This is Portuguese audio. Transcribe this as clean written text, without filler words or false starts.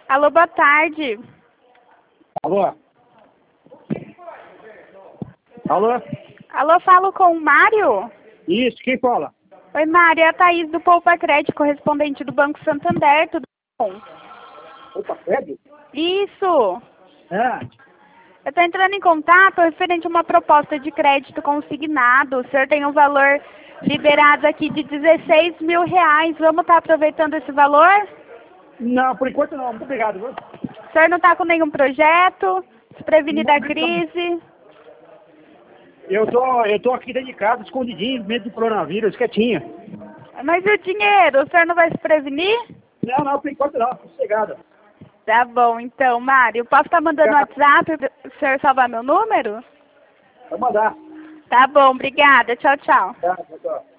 Alô, boa tarde. Alô? Alô? Alô, falo com o Mário? Isso, quem fala? Oi, Mário, é a Thaís do Poupa Crédito, correspondente do Banco Santander, tudo bom? Opa, Fred? Isso. É. Eu estou entrando em contato referente a uma proposta de crédito consignado. O senhor tem um valor liberado aqui de R$16.000. Vamos estar aproveitando esse valor? Não, por enquanto não. Muito obrigado, viu? O senhor não está com nenhum projeto? Se prevenir da crise? Eu tô aqui dentro de casa, escondidinho, medo do coronavírus, quietinho. Mas e o dinheiro? O senhor não vai se prevenir? Não, por enquanto não. Sossegado. Tá bom, então, Mário. Posso estar mandando no WhatsApp para o senhor salvar meu número? Vou mandar. Tá bom, obrigada. Tchau, tchau. Tá, tchau.